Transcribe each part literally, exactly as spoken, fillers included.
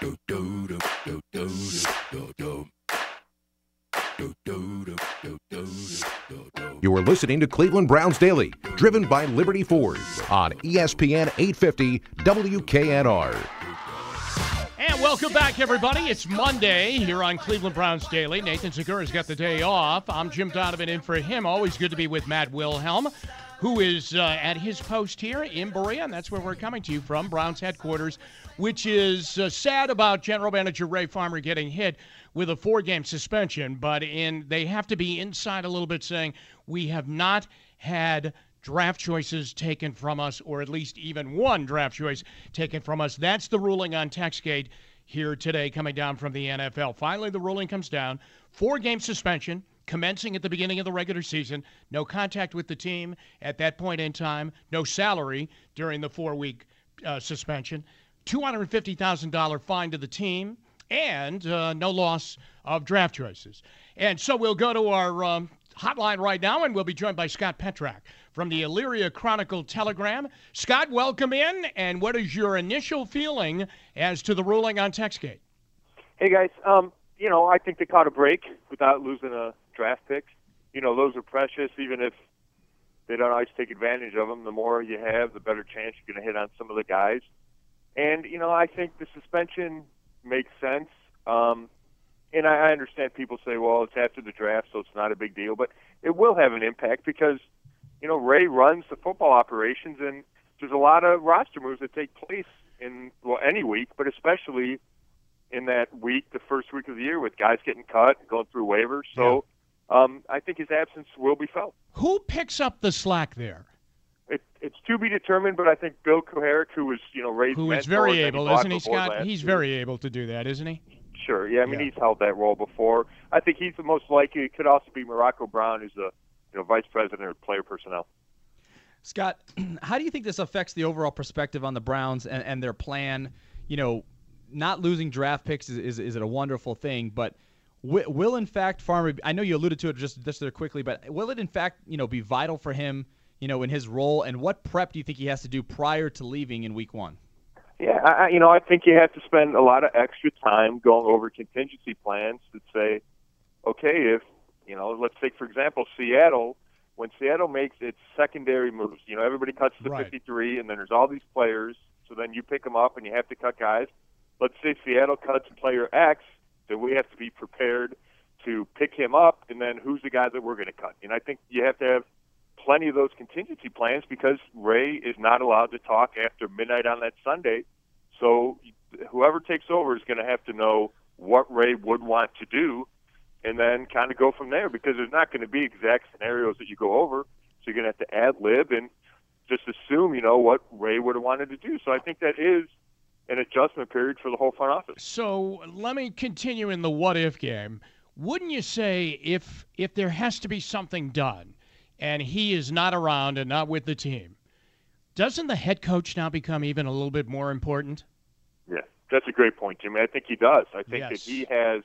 You are listening to Cleveland Browns Daily, driven by Liberty Ford on E S P N eight fifty W K N R. And welcome back, everybody. It's Monday here on Cleveland Browns Daily. Nathan Segura's got the day off. I'm Jim Donovan in for him. Always good to be with Matt Wilhelm, who is uh, at his post here in Berea, and that's where we're coming to you from, Browns headquarters, which is uh, sad about General Manager Ray Farmer getting hit with a four-game suspension, but in they have to be inside a little bit saying we have not had draft choices taken from us, or at least even one draft choice taken from us. That's the ruling on Textgate here today coming down from the N F L. Finally, the ruling comes down. Four-game suspension commencing at the beginning of the regular season. No contact with the team at that point in time. No salary during the four-week uh, suspension. two hundred fifty thousand dollars fine to the team, and uh, no loss of draft choices. And so we'll go to our um, hotline right now, and we'll be joined by Scott Petrak from the Elyria Chronicle-Telegram. Scott, welcome in, and what is your initial feeling as to the ruling on Textgate? Hey, guys. Um, you know, I think they caught a break without losing a draft pick. You know, those are precious, even if they don't always take advantage of them. The more you have, the better chance you're going to hit on some of the guys. And, you know, I think the suspension makes sense. Um, and I, I understand people say, well, it's after the draft, so it's not a big deal. But it will have an impact because, you know, Ray runs the football operations, and there's a lot of roster moves that take place in, well, any week, but especially in that week, the first week of the year, with guys getting cut and going through waivers. So yeah. um, I think his absence will be felt. Who picks up the slack there? It, it's to be determined, but I think Bill Kuharich, who was, you know, Ray's Who is mentor, very able, isn't he, Scott? He's year. very able to do that, isn't he? Sure, yeah. I mean, yeah. he's held that role before. I think he's the most likely. It could also be Morocco Brown, who's the you know, vice president of player personnel. Scott, how do you think this affects the overall perspective on the Browns and, and their plan? You know, not losing draft picks is, is, is it a wonderful thing, but will, will in fact Farmer, I know you alluded to it just, just there quickly, but will it in fact, you know, be vital for him, you know, in his role, and what prep do you think he has to do prior to leaving in week one? Yeah, I, you know, I think you have to spend a lot of extra time going over contingency plans to say, okay, if, you know, let's take, for example, Seattle, when Seattle makes its secondary moves, you know, everybody cuts to right. fifty-three, and then there's all these players, so then you pick them up and you have to cut guys. Let's say Seattle cuts player X, then we have to be prepared to pick him up, and then who's the guy that we're going to cut? And I think you have to have plenty of those contingency plans because Ray is not allowed to talk after midnight on that Sunday. So whoever takes over is going to have to know what Ray would want to do and then kind of go from there, because there's not going to be exact scenarios that you go over. So you're going to have to ad-lib and just assume, you know, what Ray would have wanted to do. So I think that is an adjustment period for the whole front office. So let me continue in the what-if game. Wouldn't you say if if there has to be something done and he is not around and not with the team, doesn't the head coach now become even a little bit more important? Yeah, that's a great point, Jimmy. I think he does. I think yes. that he has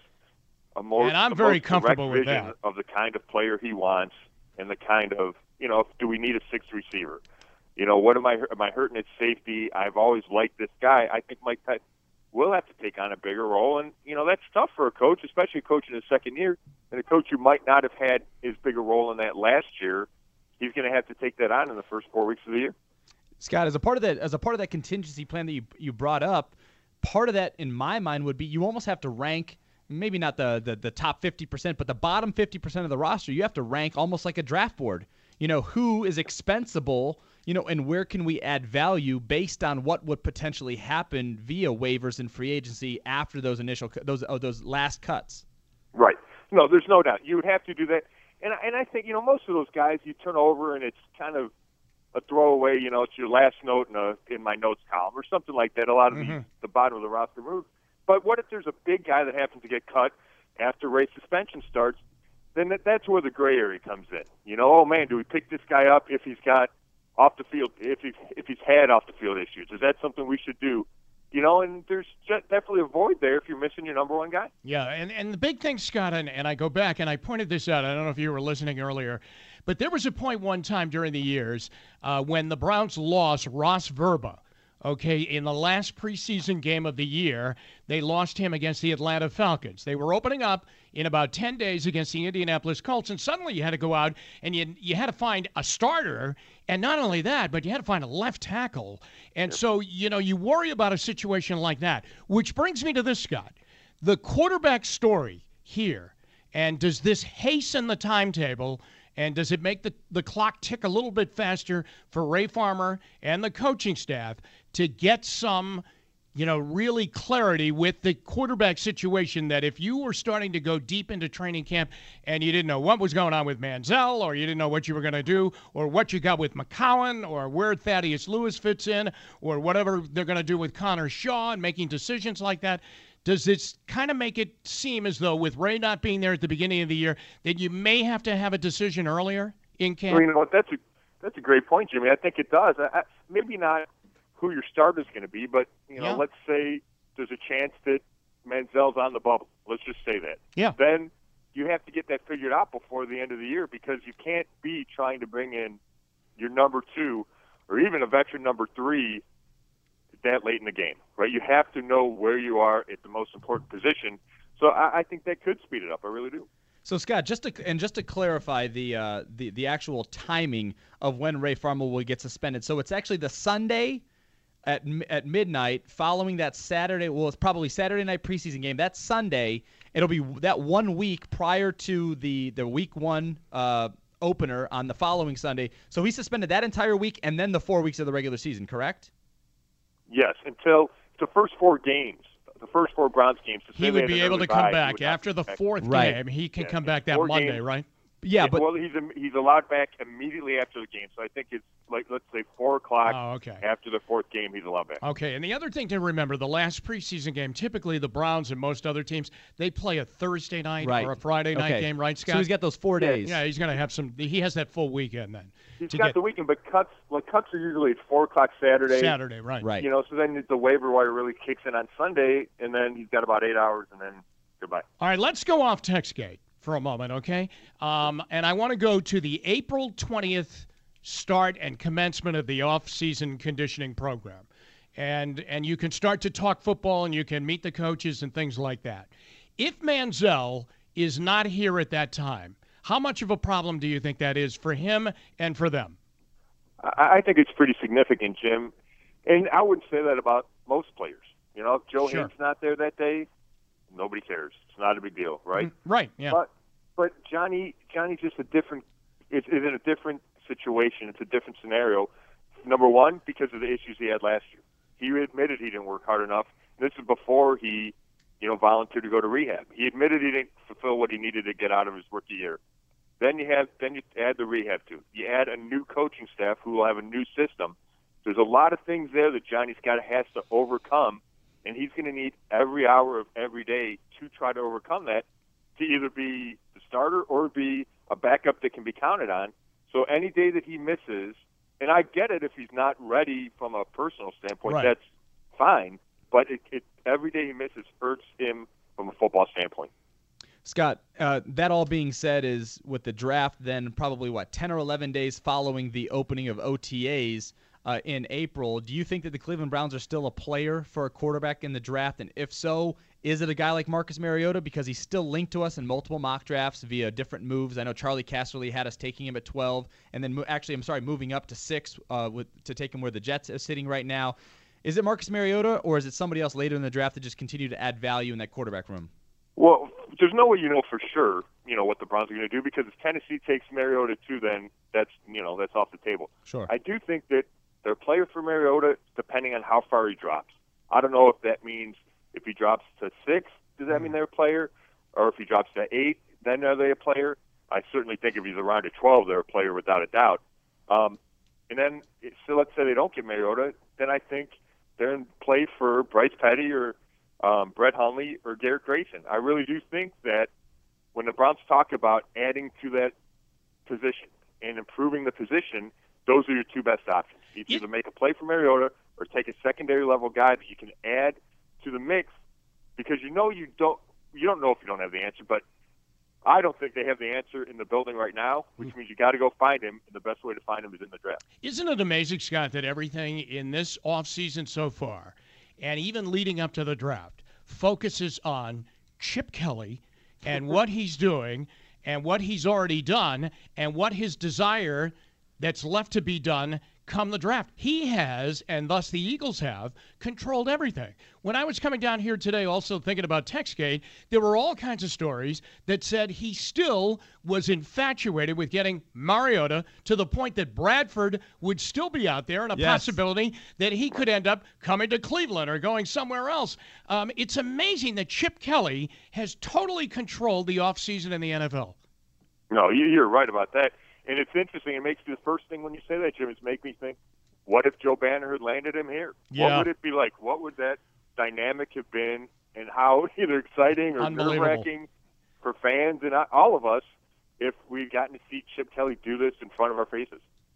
a more and I'm a very most comfortable direct with vision that. of the kind of player he wants and the kind of, you know, do we need a sixth receiver? You know, what am I am I hurting at safety? I've always liked this guy. I think Mike Pettine will have to take on a bigger role, and you know that's tough for a coach, especially a coach in his second year, and a coach who might not have had his bigger role in that last year. He's going to have to take that on in the first four weeks of the year. Scott, as a part of that, as a part of that contingency plan that you you brought up, part of that in my mind would be you almost have to rank, maybe not the the, the top fifty percent, but the bottom fifty percent of the roster. You have to rank almost like a draft board. You know, who is expensable, you know, and where can we add value based on what would potentially happen via waivers and free agency after those initial those oh, those last cuts. Right. No, there's no doubt. You would have to do that. And and I think, you know, most of those guys you turn over and it's kind of a throwaway, you know, it's your last note in a in my notes column or something like that. A lot of mm-hmm. the, the bottom of the roster moves. But what if there's a big guy that happens to get cut after Ray's suspension starts? Then that, that's where the gray area comes in. You know, oh man, do we pick this guy up if he's got off the field, if he's if he's had off the field issues? Is that something we should do? You know, and there's definitely a void there if you're missing your number one guy. Yeah, and, and the big thing, Scott, and, and I go back, and I pointed this out. I don't know if you were listening earlier, but there was a point one time during the years uh, when the Browns lost Ross Verba, Okay, in the last preseason game of the year, they lost him against the Atlanta Falcons. They were opening up in about ten days against the Indianapolis Colts, and suddenly you had to go out and you you had to find a starter, and not only that, but you had to find a left tackle. And so, you know, you worry about a situation like that, which brings me to this, Scott. The quarterback story here, and does this hasten the timetable? And does it make the, the clock tick a little bit faster for Ray Farmer and the coaching staff to get some, you know, really clarity with the quarterback situation, that if you were starting to go deep into training camp and you didn't know what was going on with Manziel, or you didn't know what you were going to do, or what you got with McCown, or where Thaddeus Lewis fits in, or whatever they're going to do with Connor Shaw and making decisions like that, does this kind of make it seem as though, with Ray not being there at the beginning of the year, that you may have to have a decision earlier in camp? Well, you know what? That's a that's a great point, Jimmy. I think it does. I, I, maybe not who your starter is going to be, but you know, Yeah. let's say there's a chance that Manziel's on the bubble. Let's just say that. Yeah. Then you have to get that figured out before the end of the year, because you can't be trying to bring in your number two or even a veteran number three that late in the game, right? You have to know where you are at the most important position. So I, I think that could speed it up. I really do. So Scott, just to and just to clarify the uh, the the actual timing of when Ray Farmer will get suspended. So it's actually the Sunday at at midnight following that Saturday. Well, it's probably Saturday night preseason game. That Sunday, it'll be that one week prior to the the week one uh, opener on the following Sunday. So he suspended that entire week and then the four weeks of the regular season. Correct? Yes, until the first four games, the first four Browns games. To say He they would had be an able early to come bye, he back would not after the be back. fourth Right. game. He can Yeah, come it's back that four Monday, games. right? Yeah, but well, he's he's allowed back immediately after the game. So I think it's like, let's say four o'clock Oh, okay. after the fourth game, he's allowed back. Okay, and the other thing to remember, the last preseason game, typically the Browns and most other teams, they play a Thursday night Right. or a Friday night Okay. game, right, Scott? So he's got those four Yeah. days. yeah, he's going to have some – he has that full weekend then. He's to got get the weekend, but cuts like cuts are usually at four o'clock Saturday. Saturday, right. Right. You know, so then the waiver wire really kicks in on Sunday, and then he's got about eight hours, and then goodbye. All right, let's go off TextGate for a moment, okay? Um, and I want to go to the April twentieth start and commencement of the off-season conditioning program. And and you can start to talk football, and you can meet the coaches and things like that. If Manziel is not here at that time, how much of a problem do you think that is for him and for them? I, I think it's pretty significant, Jim. And I wouldn't say that about most players. You know, if Joe Sure. Haden's not there that day, nobody cares. It's not a big deal, right? Mm, Right, yeah. But but Johnny Johnny's just a different. It's, it's in a different situation. It's a different scenario. Number one, because of the issues he had last year. He admitted he didn't work hard enough. This is before he, you know, volunteered to go to rehab. He admitted he didn't fulfill what he needed to get out of his rookie year. Then you have then you add the rehab to. You add a new coaching staff who will have a new system. There's a lot of things there that Johnny Scott has to overcome, and he's going to need every hour of every day to try to overcome that, to either be the starter or be a backup that can be counted on. So any day that he misses, and I get it if he's not ready from a personal standpoint, Right. that's fine. But it, it every day he misses hurts him from a football standpoint. Scott, uh, that all being said, is with the draft then probably, what, ten or eleven days following the opening of O T As uh, in April, do you think that the Cleveland Browns are still a player for a quarterback in the draft? And if so, is it a guy like Marcus Mariota? Because he's still linked to us in multiple mock drafts via different moves. I know Charlie Casserly had us taking him at twelve, and then mo- actually, I'm sorry, moving up to six uh, with, to take him where the Jets are sitting right now. Is it Marcus Mariota, or is it somebody else later in the draft that just continue to add value in that quarterback room? Well, there's no way you know for sure, you know, what the Browns are going to do, because if Tennessee takes Mariota too, then that's, you know, that's off the table. Sure. I do think that they're a player for Mariota depending on how far he drops. I don't know if that means if he drops to six, does that mean they're a player? Or if he drops to eight, then are they a player? I certainly think if he's around at twelve, they're a player without a doubt. Um, and then, so let's say they don't get Mariota, then I think they're in play for Bryce Petty or um, Brett Hundley or Garrett Grayson. I really do think that when the Browns talk about adding to that position and improving the position, those are your two best options. You Yeah. either make a play for Mariota or take a secondary level guy that you can add to the mix, because you know you don't you don't know if you don't have the answer, but I don't think they have the answer in the building right now, which means you got to go find him, and the best way to find him is in the draft. Isn't it amazing, Scott, that everything in this offseason so far, and even leading up to the draft, focuses on Chip Kelly and what he's doing and what he's already done and what his desire that's left to be done come the draft. He has, and thus the Eagles have, controlled everything. When I was coming down here today also thinking about TextGate, there were all kinds of stories that said he still was infatuated with getting Mariota to the point that Bradford would still be out there and a Yes. possibility that he could end up coming to Cleveland or going somewhere else. Um, it's amazing that Chip Kelly has totally controlled the offseason in the N F L. No, you- you're right about that. And it's interesting. It makes me, the first thing when you say that, Jim, is make me think, what if Joe Banner had landed him here? Yeah. What would it be like? What would that dynamic have been, and how either exciting or Unbelievable. nerve-wracking for fans and all of us if we'd gotten to see Chip Kelly do this in front of our faces?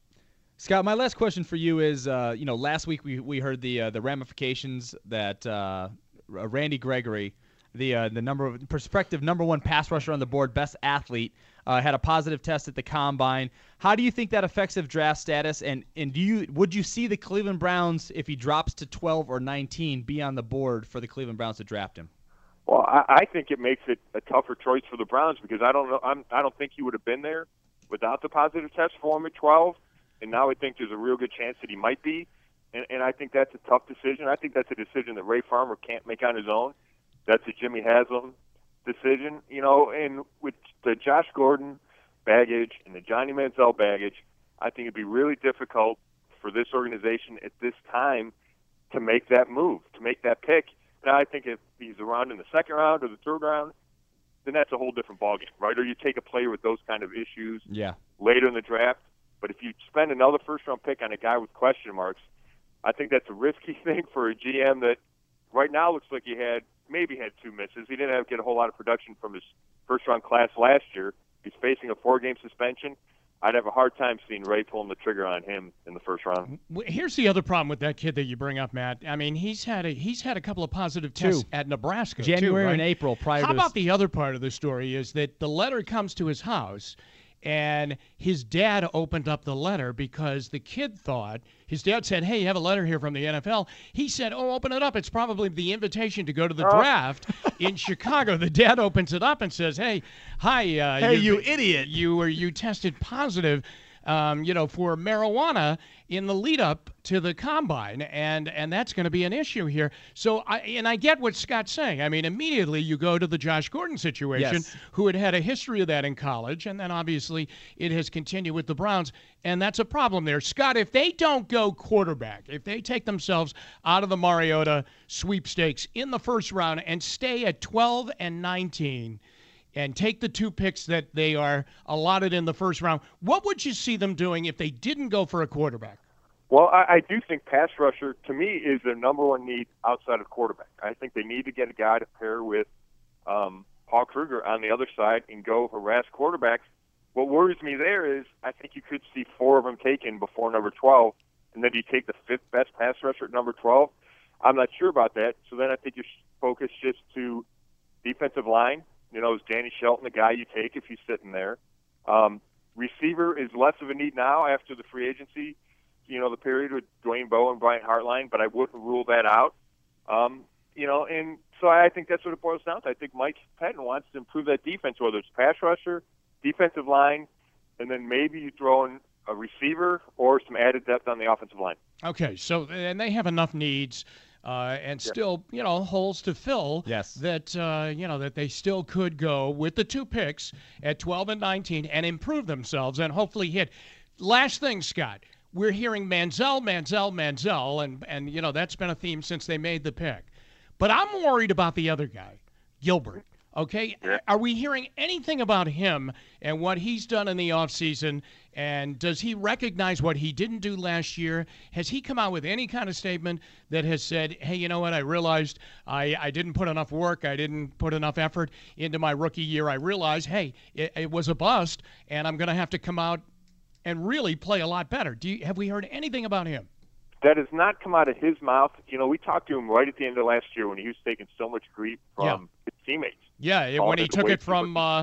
Scott, my last question for you is, uh, you know, last week we, we heard the uh, the ramifications that uh, Randy Gregory, the uh, the number of prospective number one pass rusher on the board, best athlete, uh, had a positive test at the combine. How do you think that affects his draft status? And and do you would you see the Cleveland Browns, if he drops to twelve or nineteen, be on the board for the Cleveland Browns to draft him? Well, I, I think it makes it a tougher choice for the Browns because I don't know. I'm, I don't think he would have been there without the positive test for him at twelve. And now I think there's a real good chance that he might be. And, and I think that's a tough decision. I think that's a decision that Ray Farmer can't make on his own. That's a Jimmy Haslam decision. You know, and with the Josh Gordon baggage and the Johnny Manziel baggage, I think it'd be really difficult for this organization at this time to make that move, to make that pick. Now, I think if he's around in the second round or the third round, then that's a whole different ballgame, right? Or you take a player with those kind of issues Yeah. later in the draft. But if you spend another first-round pick on a guy with question marks, I think that's a risky thing for a G M that right now looks like he had maybe had two misses. He didn't have get a whole lot of production from his first-round class last year. He's facing a four-game suspension. I'd have a hard time seeing Ray pulling the trigger on him in the first round. Here's the other problem with that kid that you bring up, Matt. I mean, he's had a he's had a couple of positive tests Two. at Nebraska, January too, right? and April prior How to about his- the other part of the story is that the letter comes to his house, and his dad opened up the letter because the kid thought, his dad said, hey, you have a letter here from the N F L. He said, oh, open it up. It's probably the invitation to go to the draft in Chicago. The dad opens it up and says, hey, hi. Uh, Hey, you idiot. You were you tested positive. Um, you know, for marijuana in the lead up to the combine, and and that's going to be an issue here. So, I and I get what Scott's saying. I mean, immediately you go to the Josh Gordon situation, Yes. who had had a history of that in college, and then obviously it has continued with the Browns, and that's a problem there. Scott, if they don't go quarterback, if they take themselves out of the Mariota sweepstakes in the first round and stay at twelve and nineteen, and take the two picks that they are allotted in the first round, what would you see them doing if they didn't go for a quarterback? Well, I, I do think pass rusher, to me, is their number one need outside of quarterback. I think they need to get a guy to pair with um, Paul Kruger on the other side and go harass quarterbacks. What worries me there is I think you could see four of them taken before number twelve, and then you take the fifth best pass rusher at number twelve. I'm not sure about that. So then I think your focus shifts to defensive line. You know, is Danny Shelton the guy you take if he's sitting there? Um, receiver is less of a need now after the free agency, you know, the period with Dwayne Bowe and Brian Hartline, but I wouldn't rule that out. Um, you know, and so I think that's what it boils down to. I think Mike Pettin wants to improve that defense, whether it's pass rusher, defensive line, and then maybe you throw in a receiver or some added depth on the offensive line. Okay, so and they have enough needs uh, and still, you know, holes to fill. Yes. That uh, you know that they still could go with the two picks at twelve and nineteen and improve themselves and hopefully hit. Last thing, Scott, we're hearing Manziel, Manziel, Manziel, and and you know that's been a theme since they made the pick. But I'm worried about the other guy, Gilbert. Okay, are we hearing anything about him and what he's done in the offseason? And does he recognize what he didn't do last year? Has he come out with any kind of statement that has said, hey, you know what, I realized I, I didn't put enough work, I didn't put enough effort into my rookie year. I realized, hey, it, it was a bust, and I'm going to have to come out and really play a lot better. Do you, have we heard anything about him? That has not come out of his mouth. You know, we talked to him right at the end of last year when he was taking so much grief from Yeah. his teammates. Yeah, Oh, when he there's a took way it from too uh,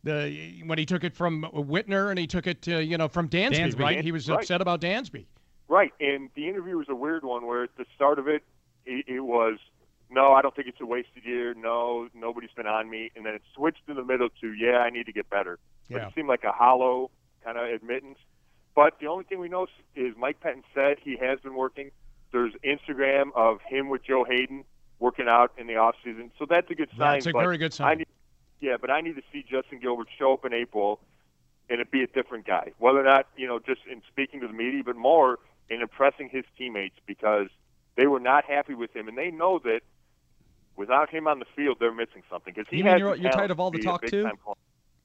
the when he took it from Whitner and he took it, uh, you know, from Dansby, Dansby. right? He was Right. upset about Dansby. Right, and the interview was a weird one where at the start of it, it, it was, no, I don't think it's a wasted year. No, nobody's been on me. And then it switched in the middle to, yeah, I need to get better. But Yeah. it seemed like a hollow kind of admittance. But the only thing we know is Mike Pettin said he has been working. There's Instagram of him with Joe Hayden working out in the off season, so that's a good sign. That's a but very good sign. I need, yeah, but I need to see Justin Gilbert show up in April and it be a different guy. Whether or not, you know, just in speaking to the media, but more in impressing his teammates because they were not happy with him, and they know that without him on the field, they're missing something. Because he You mean has you're- the you're talent tired of all to the be a talk, too? big-time corner.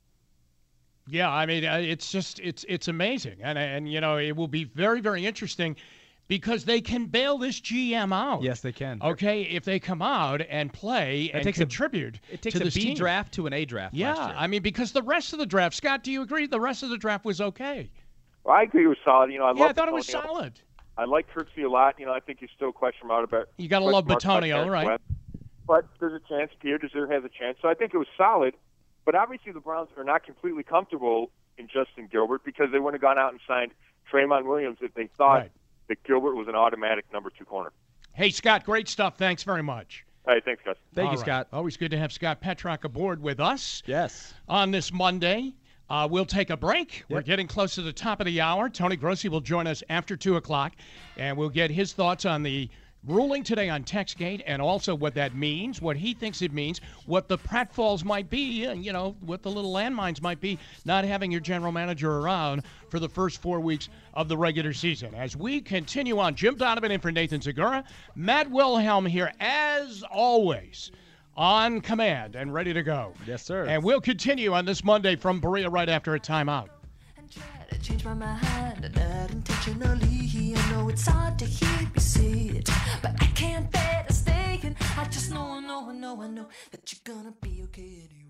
Yeah, I mean, uh, it's just it's it's amazing, and and you know it will be very very interesting because they can bail this G M out. Yes, they can. Okay, if they come out and play and takes a- contribute It takes to a this B team. draft to an A draft. Yeah, last year. I mean because the rest of the draft, Scott, do you agree? The rest of the draft was okay. Well, I agree with solid. You know, I Yeah, I love thought it was Batonio. solid. I like Kirksey a lot. You know, I think he's still a question mark about. You gotta question love mark about Batonio, Eric right? Webb. But there's a chance. Pierre Desir has a chance. So I think it was solid. But obviously the Browns are not completely comfortable in Justin Gilbert because they wouldn't have gone out and signed Traymon Williams if they thought Right. that Gilbert was an automatic number two corner. Hey, Scott, great stuff. Thanks very much. All right, thanks, guys. Thank All you, right. Scott. Always good to have Scott Petrock aboard with us. Yes. On this Monday. Uh, we'll take a break. We're Yep. getting close to the top of the hour. Tony Grossi will join us after two o'clock, and we'll get his thoughts on the ruling today on TextGate and also what that means, what he thinks it means, what the pratfalls might be, and, you know, what the little landmines might be, not having your general manager around for the first four weeks of the regular season. As we continue on, Jim Donovan in for Nathan Segura, Matt Wilhelm here, as always, on command and ready to go. Yes, sir. And we'll continue on this Monday from Berea right after a timeout. And try to change my mind, not intentionally. I know it's hard to hear me say it, but I can't bear to stay. And I just know, I know, I know, I know that you're gonna be okay anyway.